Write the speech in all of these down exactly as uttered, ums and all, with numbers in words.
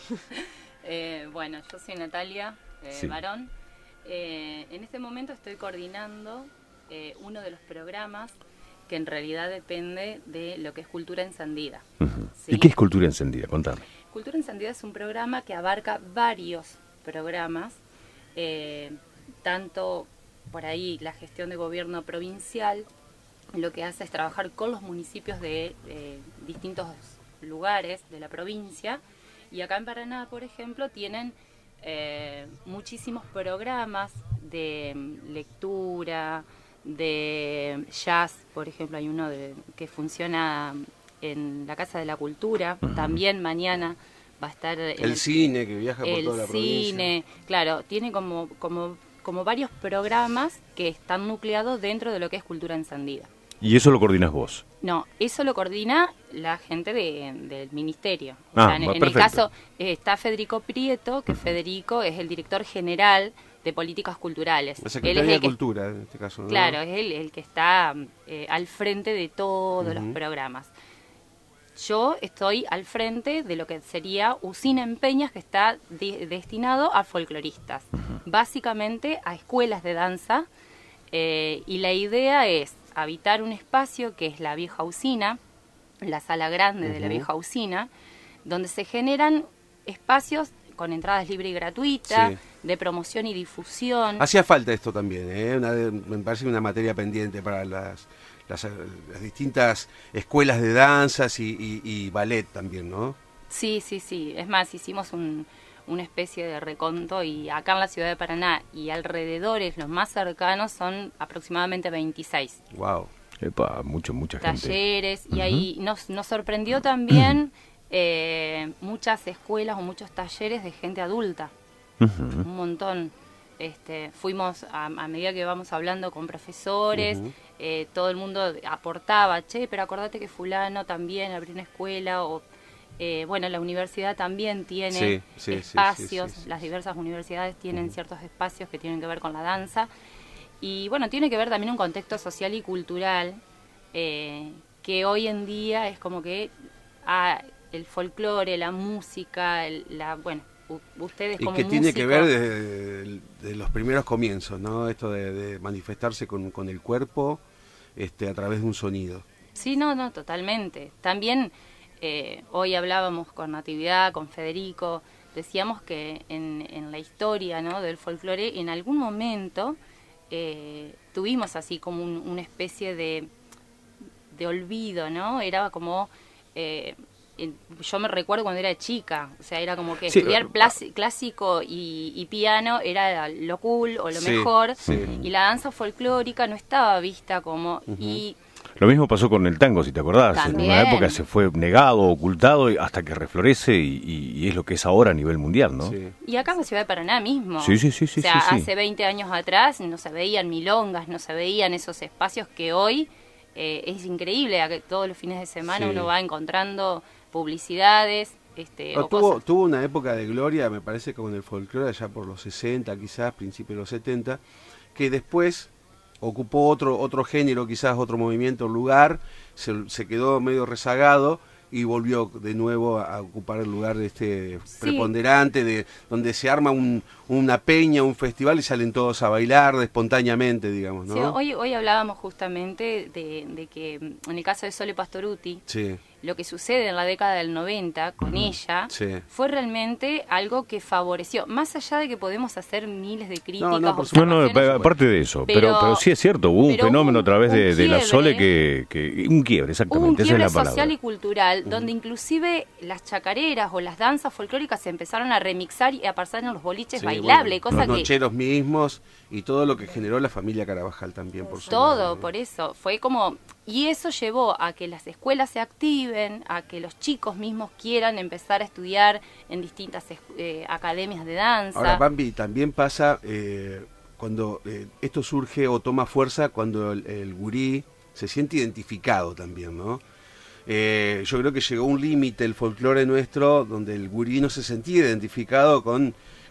eh, bueno, yo soy Natalia eh, Sí. Barón. Eh, en este momento estoy coordinando eh, uno de los programas que en realidad depende de lo que es Cultura Encendida. Uh-huh. ¿Sí? ¿Y qué es Cultura Encendida? Contame. Cultura Encendida es un programa que abarca varios programas, eh, tanto por ahí la gestión de gobierno provincial, lo que hace es trabajar con los municipios de eh, distintos lugares de la provincia, y acá en Paraná, por ejemplo, tienen eh, muchísimos programas de mm, lectura, de jazz, por ejemplo, hay uno de, que funciona en la Casa de la Cultura, uh-huh. También mañana va a estar el, el cine que viaja por el toda la provincia. cine, claro, tiene como, como, como varios programas que están nucleados dentro de lo que es Cultura Encendida. ¿Y eso lo coordinas vos? No, eso lo coordina la gente de, del ministerio. O Ah, sea, en, en el caso eh, está Federico Prieto, que uh-huh. Federico es el director general de políticas culturales. La Secretaría Él es el de Cultura, que, en este caso, ¿no? Claro, es el, el que está eh, al frente de todos uh-huh. los programas. Yo estoy al frente de lo que sería Usina en Peñas, que está de, destinado a folcloristas, uh-huh. básicamente a escuelas de danza, eh, y la idea es habitar un espacio que es la vieja usina, la sala grande uh-huh. de la vieja usina, donde se generan espacios con entradas libres y gratuitas, sí. de promoción y difusión. Hacía falta esto también, ¿eh? Una, me parece una materia pendiente para las, las, las distintas escuelas de danzas y, y, y ballet también, ¿no? Sí, sí, sí. Es más, hicimos un, una especie de reconto, y acá en la ciudad de Paraná y alrededores, los más cercanos, son aproximadamente veintiséis. Wow. Epa, mucho, mucha talleres, gente. Talleres, y uh-huh. ahí nos, nos sorprendió también eh, muchas escuelas o muchos talleres de gente adulta. Uh-huh. Un montón. Este, fuimos, a, a medida que vamos hablando con profesores, uh-huh. eh, todo el mundo aportaba, che, pero acordate que fulano también abrió una escuela, o eh, bueno, la universidad también tiene sí, sí, espacios, sí, sí, sí, sí. Las diversas universidades tienen uh-huh. ciertos espacios que tienen que ver con la danza, y bueno, tiene que ver también un contexto social y cultural, eh, que hoy en día es como que ah, el folclore, la música, el, la, bueno, ustedes como y que músicos, tiene que ver desde de los primeros comienzos, ¿no? Esto de, de manifestarse con, con el cuerpo, este, a través de un sonido. Sí, no, no, totalmente. También eh, hoy hablábamos con Natividad, con Federico, decíamos que en, en la historia, ¿no?, del folclore, en algún momento eh, tuvimos así como un, una especie de, de olvido, ¿no? Era como... Eh, yo me recuerdo cuando era chica, o sea, era como que sí, estudiar plas- clásico y, y piano era lo cool o lo sí, mejor, sí. y la danza folclórica no estaba vista como... Uh-huh. y Lo mismo pasó con el tango, si te acordás. También. En una época se fue negado, ocultado, hasta que reflorece y, y, y es lo que es ahora a nivel mundial, ¿no? Sí. Y acá en la ciudad de Paraná mismo. Sí, sí, sí, sí. O sea, sí, sí. hace veinte años atrás no se veían milongas, no se veían esos espacios que hoy eh, es increíble. A que todos los fines de semana Sí. uno va encontrando publicidades. Este, No, o tuvo, cosas. tuvo una época de gloria, me parece, con el folclore allá por los sesenta, quizás, principios de los setenta, que después ocupó otro otro género, quizás otro movimiento, lugar, se, se quedó medio rezagado y volvió de nuevo a, a ocupar el lugar de este Sí. preponderante, de donde se arma un, una peña, un festival y salen todos a bailar espontáneamente, digamos, ¿no? Sí, hoy, hoy hablábamos justamente de, de que en el caso de Sole Pastoruti, Sí. lo que sucede en la década del noventa con Uh-huh. ella Sí. fue realmente algo que favoreció, más allá de que podemos hacer miles de críticas, No, no, por No, no, observaciones, aparte de eso, pero, pero, Pero- sí es cierto, hubo un pero fenómeno hubo a través de, un de la quiebre. Sole que, que... Un quiebre, hubo un exactamente, esa es quiebre la palabra. social y cultural, donde inclusive las chacareras o las danzas folclóricas se empezaron a remixar y a pasar en los boliches Sí, bailables, bueno, cosa los que... nocheros mismos y todo lo que generó la familia Carabajal también, por su Todo, lado, ¿no? por eso, fue como... Y eso llevó a que las escuelas se activen, a que los chicos mismos quieran empezar a estudiar en distintas eh, academias de danza. Ahora, Bambi, también pasa eh, cuando eh, esto surge o toma fuerza cuando el, el gurí se siente identificado también, ¿no? Eh, yo creo que llegó un límite el folclore nuestro donde el gurí no se sentía identificado con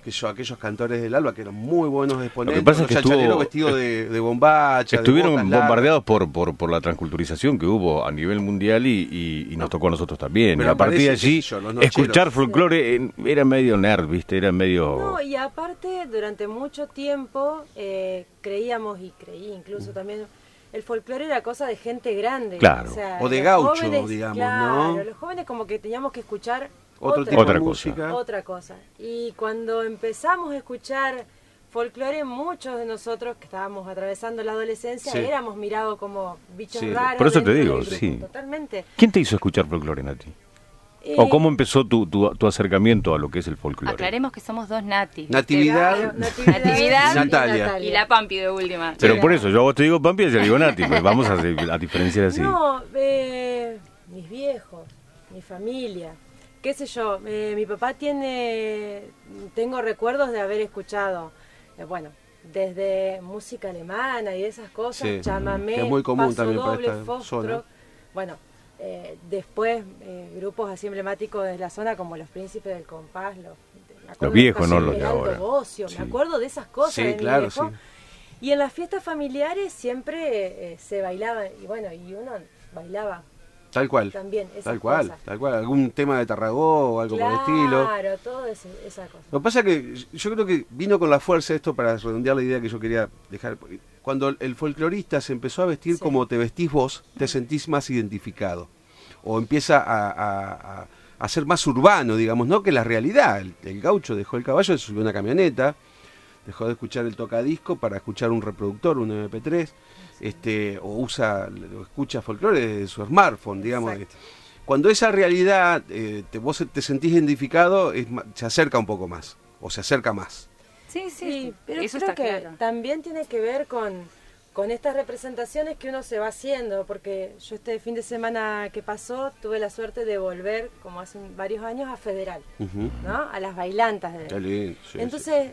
que yo, aquellos cantores del Alba que eran muy buenos exponentes, Lo que pasa los es que estuvo- chachareros vestidos de, de bombacha, de Estuvieron botas largas. bombardeados por, por, por la transculturización que hubo a nivel mundial y, y, y nos tocó a nosotros también. Pero Y a partir de aparece, allí, yo, los nocheros. escuchar folclore eh, era medio nerd, ¿viste? Era medio... No, y aparte, durante mucho tiempo eh, creíamos, y creí incluso también, el folclore era cosa de gente grande. Claro. O de los gaucho, jóvenes, digamos, claro, ¿no? los jóvenes como que teníamos que escuchar Otro otra, tipo Otra de cosa. música. otra cosa. Y cuando empezamos a escuchar folclore, muchos de nosotros que estábamos atravesando la adolescencia Sí. éramos mirados como bichos Sí, raros. por eso te dentro digo, del grupo, sí. Totalmente. ¿Quién te hizo escuchar folclore, Nati? Eh, ¿O cómo empezó tu, tu, tu acercamiento a lo que es el folclore? Aclaremos que somos dos Nati. Natividad, claro, Natividad, Natividad y Natalia. Y la Pampi de última. Pero Sí. por eso, yo a vos te digo Pampi y yo digo Nati, pues vamos a, a diferenciar así. No, eh, mis viejos, mi familia, qué sé yo, eh, mi papá tiene, tengo recuerdos de haber escuchado, eh, bueno, desde música alemana y esas cosas, Sí, chamamé, que es muy común paso también para doble, esta foxtrot, zona. bueno, eh, después eh, grupos así emblemáticos de la zona como los Príncipes del Compás, los, me acuerdo Los de viejos, no los de Heraldo ahora. Bocio, Sí. me acuerdo de esas cosas Sí, de mi claro, viejo. sí. Y en las fiestas familiares siempre eh, se bailaba, y bueno, y uno bailaba Tal cual. también esas Tal cual, cosas. tal cual. Algún tema de Tarragó o algo Claro, por el estilo. Claro, todo ese- esa cosa. Lo que pasa es que yo creo que vino con la fuerza esto para redondear la idea que yo quería dejar. Cuando el folclorista se empezó a vestir Sí. como te vestís vos, te sentís más identificado. O empieza a, a- a- a ser más urbano, digamos, ¿no? Que la realidad. El, el gaucho dejó el caballo, se subió a una camioneta, dejó de escuchar el tocadisco para escuchar un reproductor, un eme pe tres, este, o usa, o escucha folclore desde su smartphone, digamos. Exacto. Cuando esa realidad eh, te, vos te sentís identificado, es ma- se acerca un poco más, o se acerca más. Sí, sí, Sí, pero eso creo está que claro. también tiene que ver con, con estas representaciones que uno se va haciendo, porque yo este fin de semana que pasó tuve la suerte de volver, como hace varios años, a Federal, Ujú. ¿no? A las bailantas de Qué lindo, sí, Entonces,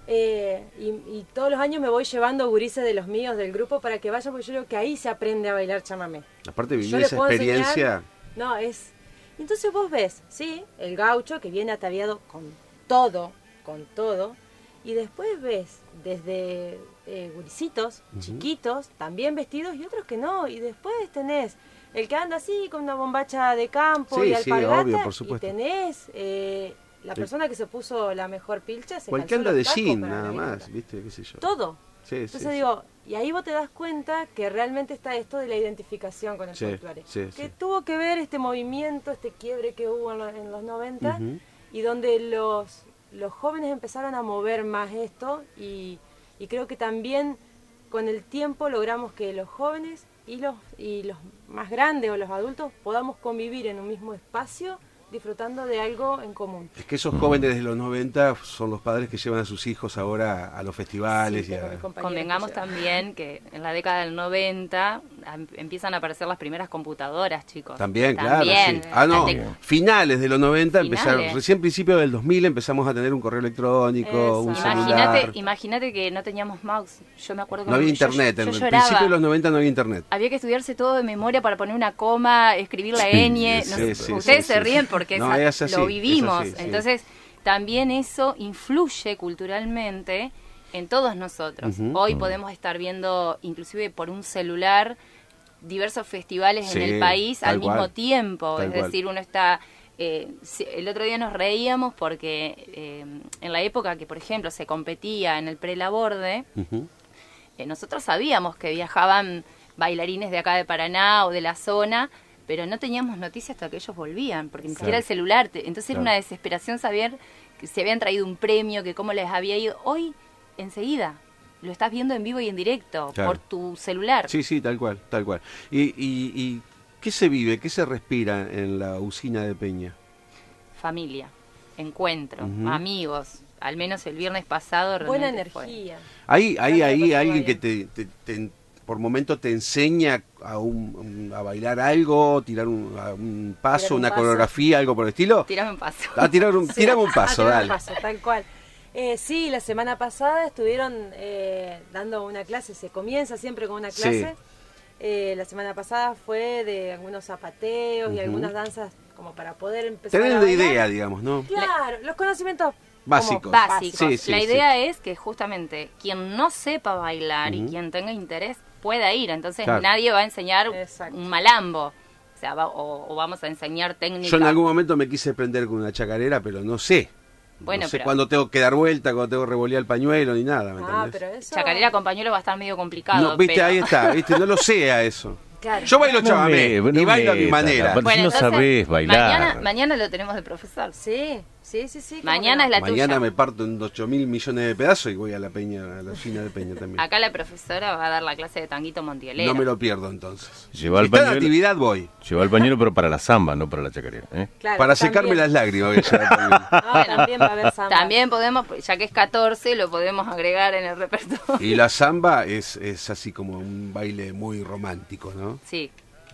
eh, y, y todos los años me voy llevando gurises de los míos, del grupo, para que vayan, porque yo creo que ahí se aprende a bailar chamamé. sí. Aparte vivir Yo le esa puedo experiencia, enseñar- no, es... Entonces vos ves, sí, el gaucho que viene ataviado con todo, con todo, y después ves desde eh, gurisitos, chiquitos, también vestidos, y otros que no, y después tenés el que anda así con una bombacha de campo Sí, y sí, alpargata, obvio, por y supuesto. tenés eh, la persona que se puso la mejor pilcha, se o el que calzó anda los de tacos jean para nada la más, bailanta. ¿viste? ¿Qué sé yo? Todo. Sí, Entonces sí, sí. digo, y ahí vos te das cuenta que realmente está esto de la identificación con el Sí, folclore. sí, que sí. tuvo que ver este movimiento, este quiebre que hubo en, lo- en los noventa, Ujú. y donde los, los jóvenes empezaron a mover más esto, y, y creo que también con el tiempo logramos que los jóvenes y los, y los más grandes o los adultos podamos convivir en un mismo espacio disfrutando de algo en común. Es que esos jóvenes de los noventa son los padres que llevan a sus hijos ahora a los festivales Sí, y tengo a... mis compañeros Convengamos que llevan. también que en la década del noventa am- empiezan a aparecer las primeras computadoras, chicos. También, También. claro, sí. Ah, no, La tec- finales de los noventa Finales. empezaron, recién principio del dos mil empezamos a tener un correo electrónico, un Exacto. celular. Imagínate, imagínate que no teníamos mouse. Yo me acuerdo que No había yo- internet, yo, en yo el lloraba. principio de los noventa no había internet. Había que estudiarse todo de memoria para poner una coma, escribir la Sí, ñ. No sí, sé, sí, ustedes sí, se sí. ríen porque No, esa- es así, lo es vivimos. así, sí. Entonces, también eso influye culturalmente en todos nosotros. Ujú. Hoy podemos estar viendo, inclusive por un celular, diversos festivales Sí, en el país tal al mismo cual, tiempo. tal Es cual. decir, uno está... eh, si- el otro día nos reíamos porque eh, en la época que, por ejemplo, se competía en el prelaborde, Ujú. eh, nosotros sabíamos que viajaban bailarines de acá de Paraná o de la zona, pero no teníamos noticias hasta que ellos volvían, porque ni Claro. siquiera el celular. te- Entonces era Claro. una desesperación saber que se habían traído un premio, que cómo les había ido. Hoy, enseguida, lo estás viendo en vivo y en directo, Claro. por tu celular. Sí, sí, tal cual, tal cual. ¿Y, y, y qué se vive, qué se respira en la usina de Peña? Familia, encuentro, Ujú. amigos. Al menos el viernes pasado Buena realmente fue. energía. ¿Hay, hay Cada ahí cosa alguien va que te, te- te- por momento te enseña a, un, un- a bailar algo, tirar un, a un paso, Tirar un una paso. coreografía, algo por el estilo? Tirame un paso. A tirar un, Sí. tirame un Ah, paso, tirar dale. un paso, tal cual. Eh, sí, la semana pasada estuvieron eh, dando una clase, se comienza siempre con una Sí. clase. Eh, la semana pasada fue de algunos zapateos y Ujú. algunas danzas como para poder empezar a Tenés la bailar. idea, digamos, ¿no? Claro, los conocimientos Básicos. básicos. Sí, sí, la sí. idea es que justamente quien no sepa bailar Ujú. y quien tenga interés pueda ir. Entonces Claro. nadie va a enseñar Exacto. un malambo. O sea, va- o, o vamos a enseñar técnica. Yo en algún momento me quise prender con una chacarera, pero no sé. Bueno, no sé pero- cuándo tengo que dar vuelta, cuándo tengo que revolear el pañuelo, ni nada, ¿me Ah, entendés? pero eso... Chacarera con pañuelo va a estar medio complicado. No, viste, pero- ahí está, viste, no lo sé a eso. Claro. Yo bailo No chamamé me- no y bailo a mi metas, manera. aparte- Si no entonces, sabés bailar. Mañana, mañana lo tenemos de profesor. Sí, sí, sí, sí. ¿cómo Mañana que es no? la Mañana tuya. me parto en ocho mil millones de pedazos y voy a la peña, a la usina de Peña también. Acá la profesora va a dar la clase de tanguito montielero. No me lo pierdo entonces. Lleva Si el está en pañuelo- actividad voy. Lleva el pañuelo, pero para la samba, no para la chacarera. ¿eh? Claro, Para también. secarme las lágrimas voy a llevar el pañuelo. No, también va a haber samba. También podemos, ya que es catorce, lo podemos agregar en el repertorio. Y la samba es, es así como un baile muy romántico, ¿no? Sí.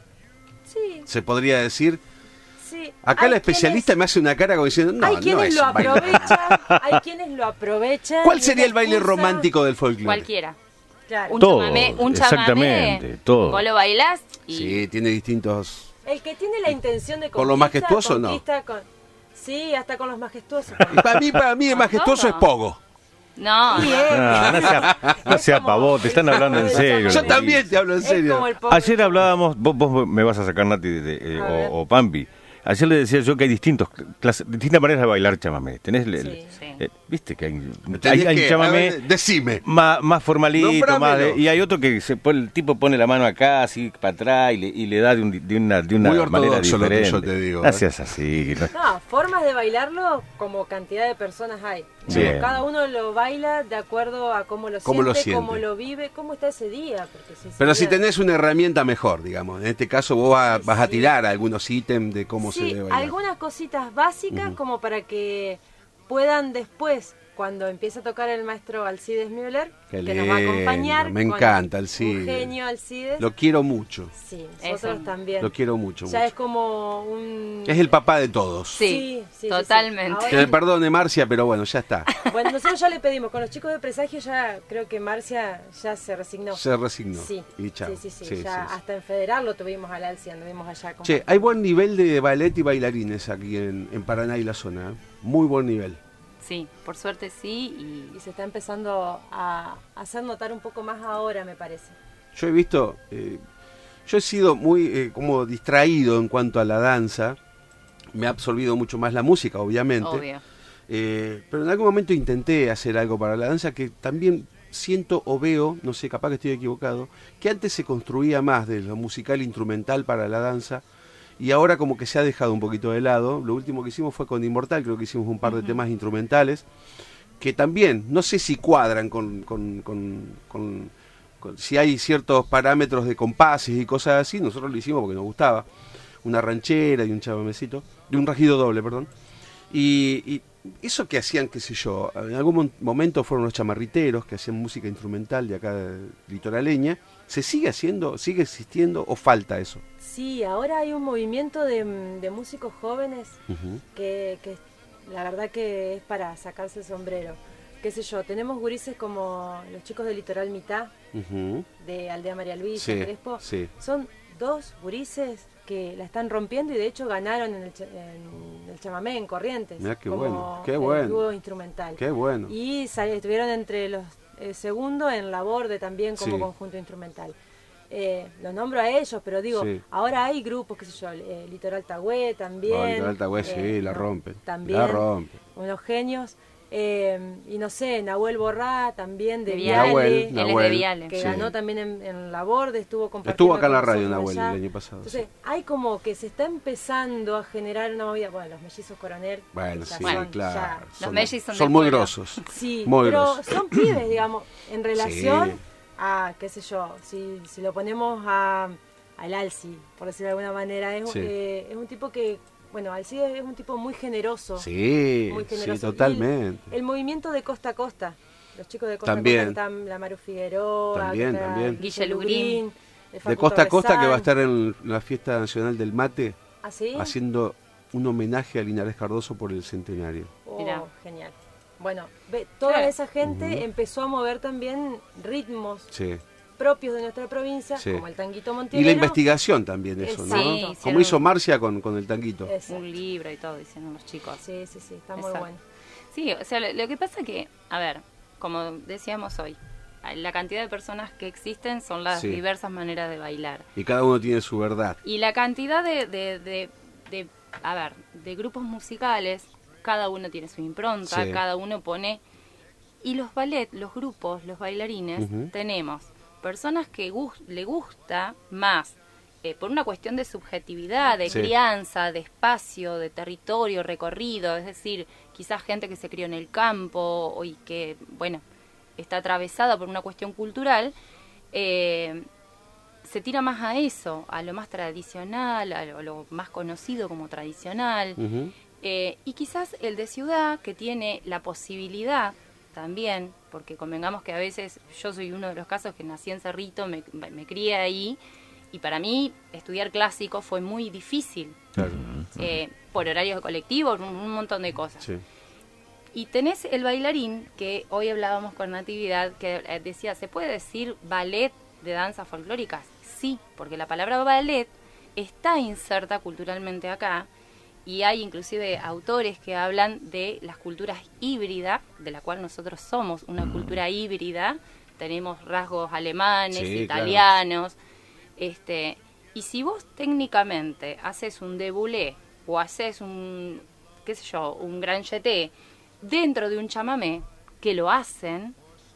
Sí, Se podría decir. sí. Acá Hay la especialista quienes- me hace una cara como diciendo, no, hay no quienes es lo un baile. aprovechan, hay quienes lo aprovechan. ¿Cuál y sería es el baile excusa- romántico del folclore? Cualquiera. Claro. Un Todo, chamamé, un chamamé, exactamente, todo. vos lo bailás y Sí, tiene distintos... El que tiene la intención de conquista, ¿Por lo majestuoso, no? conquista con... Sí, hasta con los majestuosos. Y para mí, para mí el majestuoso es ¿Cómo? pogo. no, Bien. No, no sea, no sea pavón, te están hablando en serio. Yo Luis. también te hablo en Es serio. como el pobre- Ayer hablábamos, vos, vos me vas a sacar Nati de- de- eh, A ver. o, o Pampi. Ayer le decía yo que hay distintos clases, distintas maneras de bailar chamamé. Tenés, el- el- Sí. Sí. eh, viste que hay, Tenés hay, hay que- a chamamé ver, decime. más, más formalito, Nómbramelo. más de- y hay otro que se pone, el tipo pone la mano acá, así para atrás y le, y le da de, un- de una, de una Muy manera ortodoxo lo diferente. tuyo, te digo, No ¿eh? seas así. no- No, formas de bailarlo como cantidad de personas hay. Bien. Cada uno lo baila de acuerdo a cómo lo Cómo lo siente, siente. cómo lo vive, cómo está ese día. Porque si Pero ese si día- tenés una herramienta mejor, digamos. En este caso vos vas, vas a Sí. tirar algunos ítems de cómo se Sí, debe bailar. algunas cositas básicas Ujú. como para que puedan después, cuando empiece a tocar el maestro Alcides Müller, Qué que nos va a lindo, acompañar. me con encanta Un Alcides. genio Alcides. Lo quiero mucho. Sí, nosotros Eso. también. Lo quiero mucho. Ya mucho. es como un... Es el papá de todos. sí, Sí, sí, sí, totalmente. sí. Que me perdone Marcia, pero bueno, ya está. Bueno, nosotros ya le pedimos, con los chicos de Presagio ya creo que Marcia ya se resignó. Se resignó. Sí, Y chao. sí, sí, sí, Sí, ya sí, sí. hasta en Federal lo tuvimos al Alci, anduvimos allá. Con Che, hay buen nivel de ballet y bailarines aquí en, en Paraná y la zona. ¿eh? Muy buen nivel. Sí, por suerte sí. Y Y se está empezando a hacer notar un poco más ahora, me parece. Yo he visto, eh, yo he sido muy eh, como distraído en cuanto a la danza. Me ha absorbido mucho más la música, obviamente. obvio. Eh, pero en algún momento intenté hacer algo para la danza que también siento o veo, no sé, capaz que estoy equivocado, que antes se construía más de lo musical instrumental para la danza y ahora como que se ha dejado un poquito de lado. Lo último que hicimos fue con Inmortal, creo que hicimos un par de temas instrumentales que también, no sé si cuadran con, con, con, con- con- si hay ciertos parámetros de compases y cosas así. Nosotros lo hicimos porque nos gustaba, una ranchera y un chamamecito, de un rajido doble, perdón. Y, y eso que hacían, qué sé yo, en algún mon- momento fueron los chamarriteros que hacían música instrumental de acá de litoraleña. ¿Se sigue haciendo, sigue existiendo o falta eso? Sí, ahora hay un movimiento de, de músicos jóvenes Ujú. que, que la verdad que es para sacarse el sombrero. Qué sé yo, tenemos gurises como los chicos de Litoral Mitad, Ujú. de Aldea María Luisa, Sí, Crespo. sí. Son dos gurises que la están rompiendo y de hecho ganaron en el, cha- en el chamamé, en Corrientes. Mirá qué como bueno, qué el bueno. dúo instrumental. Qué bueno. Y sal- estuvieron entre los eh, segundos en la Borde también como Sí. conjunto instrumental. Eh, los nombro a ellos, pero digo, Sí. ahora hay grupos, qué sé yo, eh, Litoral Tagüe también. No, Litoral Tagüe, sí, eh, la no, rompen. También. La rompen. Unos genios. Eh, y no sé, Nahuel Borrá también de De Viale. Nahuel, Él es de Nahuel. Viale. Que Sí. ganó también en, en la Borde, estuvo compartiendo Estuvo acá en la con radio nosotros Nahuel allá. el año pasado. Entonces, sí. hay como que se está empezando a generar una movida. Bueno, los mellizos Coronel. Bueno, ya sí, son- claro. ya- Los mellizos son son del muy pueblo. grosos. Sí, Muy pero grosos. son pibes, digamos, en relación Sí. a, qué sé yo, si, si lo ponemos a al Alci, por decirlo de alguna manera, es, Sí. eh, es un tipo que, bueno, Alci es un tipo muy generoso. Sí, Muy sí, generoso. totalmente. Y el, el movimiento de costa a costa, los chicos de costa También. a costa, que están la Maru Figueroa, También, que está también. Guille Lugrín. el De Facundo costa a costa que va a Rezán. estar en la fiesta nacional del mate ¿Ah, sí? haciendo un homenaje a Linares Cardoso por el centenario. Oh, Mirá. genial. Bueno, ve, toda Claro. esa gente Ujú. empezó a mover también ritmos Sí. propios de nuestra provincia, Sí. como el tanguito Y montielero. la investigación también, eso, ¿no? Exacto. Sí, Como hicieron- hizo Marcia con, con el tanguito. Exacto. Un libro y todo, dicen los chicos. Sí, sí, sí, está muy Exacto. bueno. Sí, o sea, lo, lo que pasa que, a ver, como decíamos hoy, la cantidad de personas que existen son las Sí. diversas maneras de bailar. Y cada uno tiene su verdad. Y la cantidad de, de, de, de, a ver, de grupos musicales, cada uno tiene su impronta, Sí. cada uno pone... Y los ballet, los grupos, los bailarines, Ujú. tenemos personas que gus- le gusta más, eh, por una cuestión de subjetividad, de Sí. crianza, de espacio, de territorio, recorrido, es decir, quizás gente que se crió en el campo o y que, bueno, está atravesada por una cuestión cultural, eh, se tira más a eso, a lo más tradicional, a lo, a lo más conocido como tradicional. Ujú. Eh, y quizás el de ciudad, que tiene la posibilidad también, porque convengamos que a veces yo soy uno de los casos que nací en Cerrito, me, me crié ahí, y para mí estudiar clásico fue muy difícil, Claro. eh, por horarios de colectivo, un, un montón de cosas. Sí. Y tenés el bailarín, que hoy hablábamos con Natividad, que eh, decía, ¿se puede decir ballet de danzas folclóricas? Sí, porque la palabra ballet está inserta culturalmente acá, y hay inclusive autores que hablan de las culturas híbridas, de la cual nosotros somos una cultura híbrida, tenemos rasgos alemanes, Sí, italianos, este, y si vos técnicamente haces un déboulé o haces un, qué sé yo, un gran jeté dentro de un chamamé, que lo hacen,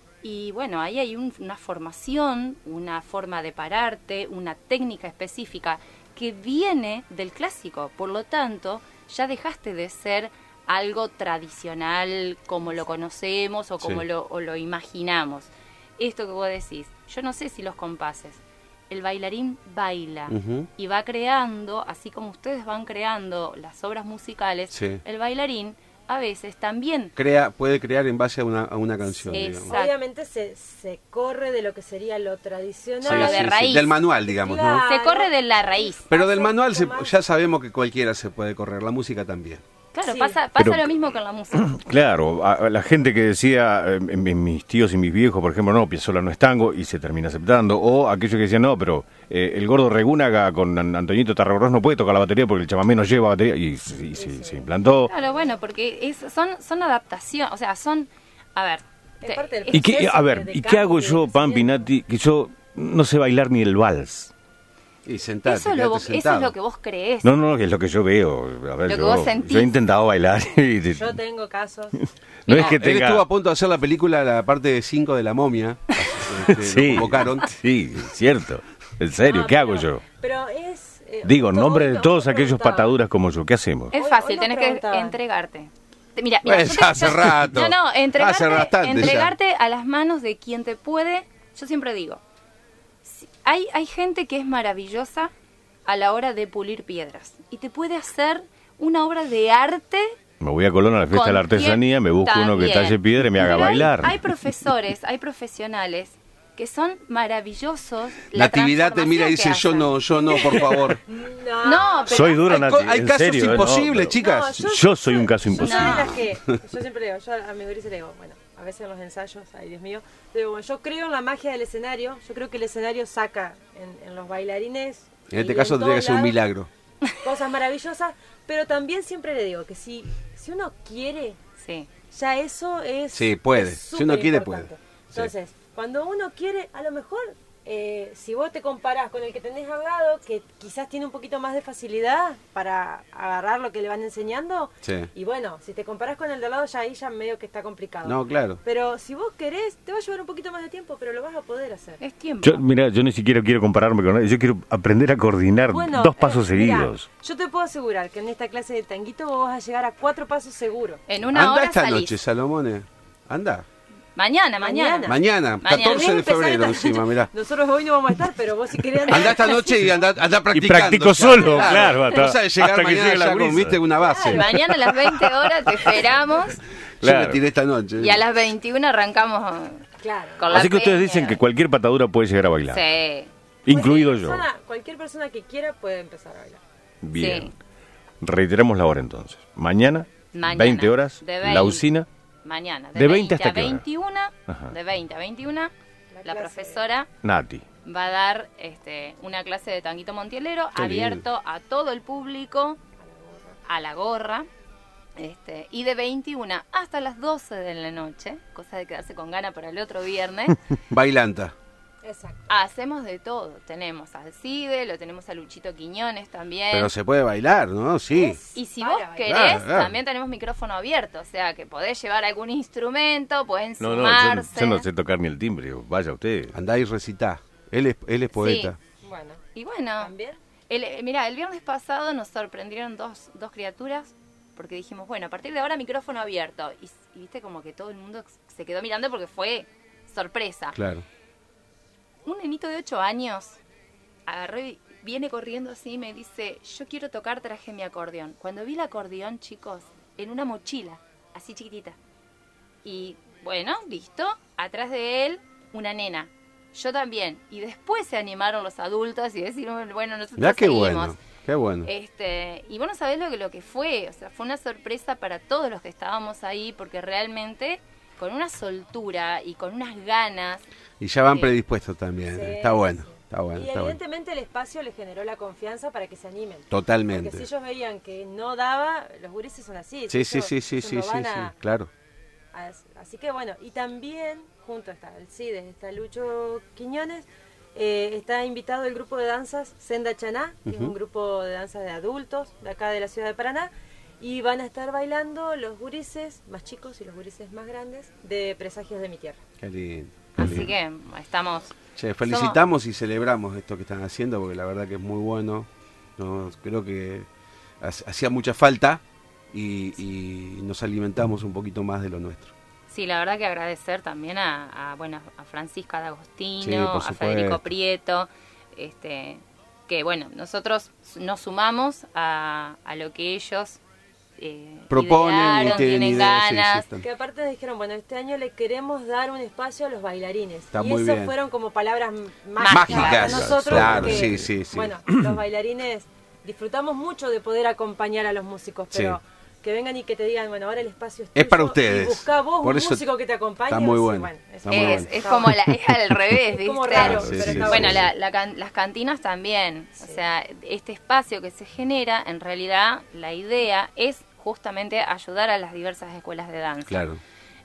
y bueno, ahí hay un- una formación, una forma de pararte, una técnica específica que viene del clásico. Por lo tanto, ya dejaste de ser algo tradicional como lo conocemos o como Sí. lo, o lo imaginamos. Esto que vos decís, yo no sé si los compases. El bailarín baila Ujú. y va creando, así como ustedes van creando las obras musicales, Sí. el bailarín a veces también. Crea, puede crear en base a una, a una canción, Sí, digamos. exacto. Obviamente se, se corre de lo que sería lo tradicional. Con lo de raíz. Del manual, digamos, ¿no? Claro. Se corre de la raíz. Pero del Hace manual se- tomar- ya sabemos que cualquiera se puede correr, la música también. Claro, Sí. pasa, pasa Pero- lo mismo con la música. Claro, a, a la gente que decía, eh, en- en mis tíos y mis viejos, por ejemplo, no, Piazzolla no es tango, y se termina aceptando, o aquellos que decían, no, pero eh, el gordo Regúnaga con An- Antoñito Tarragorros no puede tocar la batería porque el chamamé no lleva batería, y, y- y se, se implantó. Claro, bueno, porque es, son, son adaptaciones, o sea, son, a ver, Es te- parte del ¿Y qué, proceso a ver, de- ¿y de qué hago cambio, yo, de Pampi, crecimiento. Nati, que yo no sé bailar ni el vals? Y sentate, eso, es lo, quédate vos- eso sentado. es lo que vos creés. No, no, que es lo que yo veo. A ver, Lo que yo, vos sentís. yo he intentado bailar y de- Yo tengo casos. no es No, que Él estuvo tenga... a punto de hacer la película, la parte cinco de La Momia. Este, Sí, Lo convocaron. sí, cierto. En serio, No, ¿qué pero- hago yo? Pero es. eh, Digo, en hoy nombre no- de todos hoy aquellos preguntaba. pataduras como yo, ¿qué hacemos? Es Hoy- fácil, hoy nos tenés que preguntaban. entregarte. Te- Mira, mira, Pues, yo te- hace yo- rato. No, no, entregarte, Hace bastante ya. entregarte a las manos de quien te puede. Yo siempre digo, si- hay, hay gente que es maravillosa a la hora de pulir piedras y te puede hacer una obra de arte. Me voy a Colón a la fiesta de la con quien- artesanía, me busco uno que también. talle piedra y me haga Pero hay- bailar. Hay profesores, hay profesionales que son maravillosos. la Natividad te mira y dice, transformación yo que no, yo no, por favor. No, No, pero- Soy duro, Hay, Nati, co- hay en casos serio, ¿eh? No, imposibles, pero- chicas. No, Yo soy un caso Yo imposible. soy de No. las que, yo siempre le digo, yo a mi gurisa le digo, bueno, a veces en los ensayos, ay Dios mío, le digo, bueno, yo creo en la magia del escenario, yo creo que el escenario saca en, en los bailarines. En este y caso tendría que todos ser un lados milagro. Cosas maravillosas, pero también siempre le digo que si, si uno quiere, Sí. ya eso es. Sí, puede. es Si uno quiere, superimportante. puede. Sí. Entonces, cuando uno quiere, a lo mejor, eh, si vos te comparás con el que tenés al lado, que quizás tiene un poquito más de facilidad para agarrar lo que le van enseñando, Sí. y bueno, si te comparás con el de al lado, ya ahí ya medio que está complicado. No, claro. Pero si vos querés, te va a llevar un poquito más de tiempo, pero lo vas a poder hacer. Es tiempo. Yo, mira, yo ni siquiera quiero compararme con nadie, yo quiero aprender a coordinar Bueno, dos pasos eh, mirá, seguidos. yo te puedo asegurar que en esta clase de tanguito vos vas a llegar a cuatro pasos seguro. En una Anda hora esta salís. noche, Salomone. Anda. Mañana, mañana. Mañana, Mañana. catorce de Querés empezar febrero esta encima, noche. mirá. Nosotros hoy no vamos a estar, pero vos si querés andar. Anda esta noche y anda, anda Y practicando. practico ya. solo, claro, hasta, Cosa de llegar hasta que mañana llegue la ya con, brisa. viste, una base. Mañana a las veinte horas te esperamos Yo Claro. me tiré esta noche. y a las veintiuna arrancamos Claro. con la Así que ustedes peña. dicen que cualquier patadura puede llegar a bailar, Sí. incluido Cualquier yo. persona- cualquier persona que quiera puede empezar a bailar. Bien. Sí. Reiteramos la hora entonces. Mañana, Mañana, veinte horas, de veinte. la usina. Mañana, de, ¿De veinte veinte hasta a qué hora? veintiuna, Ajá. de veinte a veintiuna, La la, clase. profesora Nati. va a dar este, una clase de tanguito montielero Qué abierto a todo el público, a la gorra, Este, y de veintiuna hasta las doce de la noche, cosa de quedarse con gana para el otro viernes, Bailanta. Exacto. hacemos de todo. Tenemos al Cide, lo tenemos a Luchito Quiñones también. Pero se puede bailar, ¿no? Sí. Y si Para vos bailar. querés, Claro, claro. también tenemos micrófono abierto, o sea que podés llevar algún instrumento, pueden No, no, yo, sumarse. yo no sé tocar ni el timbre, vaya usted. Andá y recitá. Él es, él es poeta. Bueno, Y bueno, también. el, eh, mirá, el viernes pasado nos sorprendieron dos, dos criaturas, porque dijimos, bueno, a partir de ahora micrófono abierto. Y, y viste como que todo el mundo se quedó mirando porque fue sorpresa. Claro. Un nenito de ocho años agarró y viene corriendo así y me dice, yo quiero tocar, traje mi acordeón. Cuando vi el acordeón, chicos, en una mochila, así chiquitita. Y bueno, listo, atrás de él una nena. Yo también. Y después se animaron los adultos y decimos, bueno, nosotros Mirá qué seguimos. bueno. Qué bueno. Este, y vos no sabés lo que, lo que fue, o sea, fue una sorpresa para todos los que estábamos ahí, porque realmente con una soltura y con unas ganas. Y ya van Sí. predispuestos también. Sí, Está bueno. sí. Está bueno. Y Está bueno. evidentemente el espacio les generó la confianza para que se animen. Totalmente. Porque si ellos veían que no daba, los gurises son así. Sí, ellos- sí, sí, sí, ellos sí, no sí, van sí, a- claro. a- así que bueno, y también, junto está el CIDE, está Lucho Quiñones, eh, está invitado el grupo de danzas Senda Chaná, que es Ujú. un grupo de danzas de adultos de acá de la ciudad de Paraná, y van a estar bailando los gurises más chicos y los gurises más grandes de Presagios de mi Tierra. Qué lindo. qué Así lindo. que estamos... Che, felicitamos y celebramos esto que están haciendo porque la verdad que es muy bueno. No, creo que ha- hacía mucha falta y, y nos alimentamos un poquito más de lo nuestro. Sí, la verdad que agradecer también a, a, bueno, a Francisca Sí, D'Agostino, por a Federico supuesto. Prieto, este, que bueno, nosotros nos sumamos a, a lo que ellos eh, Proponen y idearon, tienen tienen ideas, sí, sí, ganas. están- Que aparte dijeron, bueno, este año le queremos dar un espacio a los bailarines. Está y muy eso bien. fueron como palabras m- mágicas, Mágicas, para nosotros. claro, porque, sí, sí, sí. Bueno, los bailarines disfrutamos mucho de poder acompañar a los músicos, pero Sí. que vengan y que te digan, bueno, ahora el espacio es Es tuyo, para ustedes. Y buscá vos Por un eso músico que te acompañe. está muy o bueno, sea, está es- muy Es, bueno. es como la, es al revés, Es ¿viste? como raro, Sí, pero sí, está sí, Bueno, sí. la- la can- las cantinas también. O sea, este espacio que se genera, en realidad, la idea es justamente ayudar a las diversas escuelas de danza. Claro.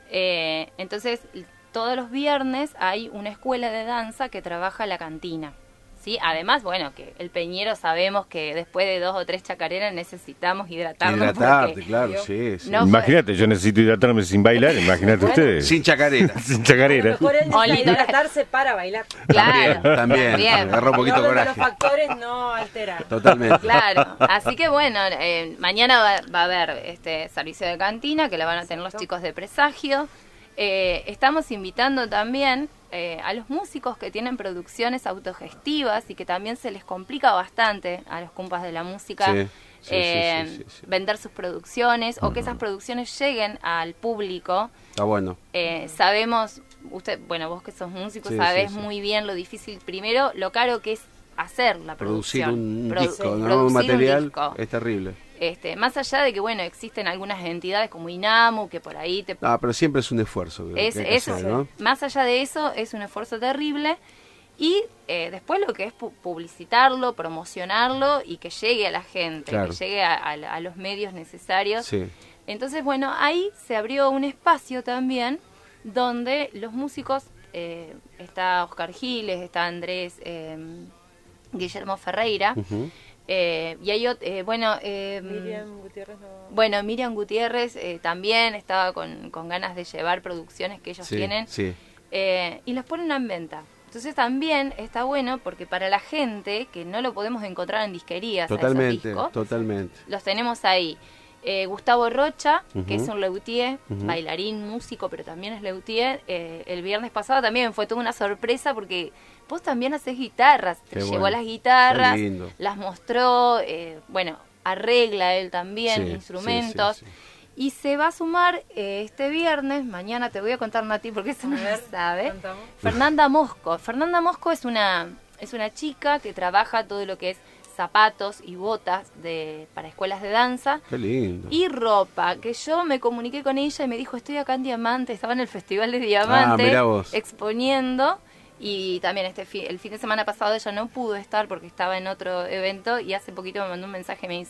Eh, entonces, l- todos los viernes hay una escuela de danza que trabaja la cantina. ¿Sí? Además, bueno, que el peñero sabemos que después de dos o tres chacareras necesitamos hidratarnos. Hidratarte, porque- claro, Yo- sí, sí. No, Imagínate, yo necesito hidratarme sin bailar, imagínate Bueno, ustedes. Sin chacarera. Sin A lo chacarera. mejor él necesita Olita. hidratarse para bailar. Claro, También, también. también. Agarró un poquito El de orden de los coraje. factores no alteran. Totalmente. Claro, así que bueno, eh, mañana va, va a haber este servicio de cantina que la van a tener los chicos de Presagio. Eh, estamos invitando también eh, a los músicos que tienen producciones autogestivas y que también se les complica bastante a los compas de la música Sí, sí, eh, sí, sí, sí, sí. vender sus producciones o que esas producciones lleguen al público. Está bueno. Eh, sabemos, usted, bueno, vos que sos músico, Sí, sabés sí, sí. muy bien lo difícil, primero, lo caro que es hacer la Producir producción. un Produ- disco, ¿no? producir Un material disco. es terrible. Este, más allá de que, bueno, existen algunas entidades como INAMU que por ahí te... Ah, pero siempre es un esfuerzo. que- es, que hay que es- hacer, ¿no? Más allá de eso, es un esfuerzo terrible. Y eh, después lo que es pu- publicitarlo, promocionarlo y que llegue a la gente, Claro. que llegue a, a- a los medios necesarios. Sí. Entonces, bueno, ahí se abrió un espacio también donde los músicos, eh, está Oscar Giles, está Andrés eh, Guillermo Ferreira, Ujú. eh, y hay ot- eh, bueno, eh, Miriam Gutiérrez no... bueno, Miriam Gutiérrez eh, también estaba con, con ganas de llevar producciones que ellos Sí, tienen sí. eh, y las ponen en venta. Entonces también está bueno porque para la gente que no lo podemos encontrar en disquerías, a esos Totalmente, discos, totalmente. los tenemos ahí. Eh, Gustavo Rocha, que Ujú. es un luthier, Ujú. bailarín, músico, pero también es luthier. Eh, el viernes pasado también fue toda una sorpresa porque vos también haces guitarras. Te Qué llevó bueno. las guitarras, Qué lindo. las mostró, eh, bueno, arregla él también Sí, instrumentos. sí, sí, sí. Y se va a sumar eh, este viernes, mañana te voy a contar, Nati, porque eso A no ver, lo sabe. contamos. Fernanda Mosco. Fernanda Mosco es una, es una chica que trabaja todo lo que es zapatos y botas de, para escuelas de danza Qué lindo. y ropa, que yo me comuniqué con ella y me dijo, estoy acá en Diamante, estaba en el Festival de Diamante Ah, mirá vos. exponiendo, y también este fi- el fin de semana pasado ella no pudo estar porque estaba en otro evento y hace poquito me mandó un mensaje y me dice,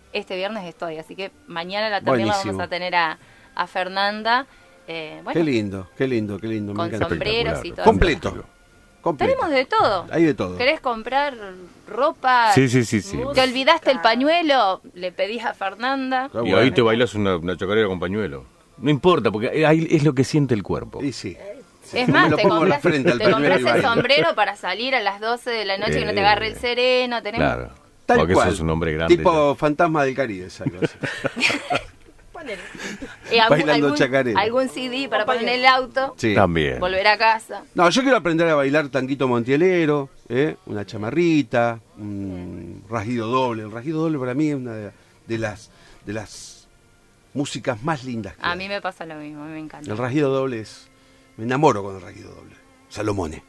este viernes estoy, así que mañana la, también la Buenísimo. vamos a tener a, a Fernanda. Eh, bueno, Qué lindo, qué lindo, qué lindo. me con encanta. sombreros y todo. Completo. Completo. Tenemos de todo. Hay de todo. ¿Querés comprar ropa? Sí, sí, sí, sí. ¿Te olvidaste el pañuelo? Le pedís a Fernanda. Qué Y bueno. ahí te bailas una, una chacarera con pañuelo. No importa, porque ahí es lo que siente el cuerpo. Y sí. Es Me más, lo te pongo en la compras, frente al te pañuelo compras y el bailo. sombrero para salir a las doce de la noche que no te Eh, agarre el sereno. Tenemos... Claro. Tal Porque cual. sos un hombre grande. Tipo Fantasma del Caribe, es algo así. Ponele. Eh, algún, Bailando algún, chacarera. algún C D para poner en el auto, Sí. También. volver a casa. No, yo quiero aprender a bailar tanguito montielero, ¿eh? Una chamarrita, un rasguido doble. El rasguido doble para mí es una de, de las de las músicas más lindas que A hay. mí me pasa lo mismo, a mí me encanta. El rasguido doble es... Me enamoro con el rasguido doble. Salomone.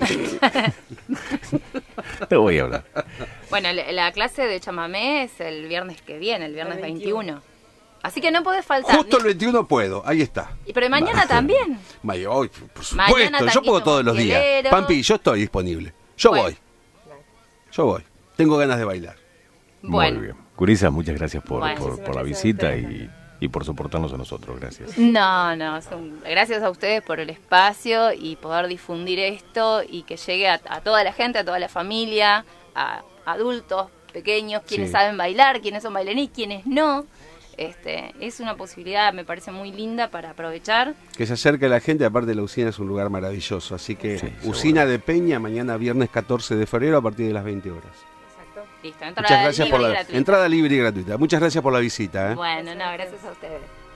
Te voy a hablar. Bueno, la, la clase de chamamé es el viernes que viene, el viernes El veintiuno. veintiuno. Así que no podés faltar. Justo el ni- veintiuno puedo, ahí está. Y pero mañana también. May- hoy, por Mañana supuesto, yo tanguito puedo todos los días. montielero. Pampi, yo estoy disponible. Yo Bueno. voy. Yo voy. Tengo ganas de bailar. Bueno. Muy bien. Curisa, muchas gracias por, Bueno. por, por la visita y, y por soportarnos a nosotros. Gracias. No, no, son- gracias a ustedes por el espacio y poder difundir esto y que llegue a, a toda la gente, a toda la familia, a adultos, pequeños, quienes Sí. saben bailar, quienes son bailarines, quienes no. Este, es una posibilidad, me parece muy linda para aprovechar. Que se acerque a la gente, aparte la usina es un lugar maravilloso. Así que Sí, Usina de Peña, mañana viernes catorce de febrero a partir de las veinte horas. Exacto. Listo, Muchas entrada gracias libre por y la gratuita. entrada libre y gratuita. Muchas gracias por la visita. ¿eh? Bueno, no, gracias a ustedes.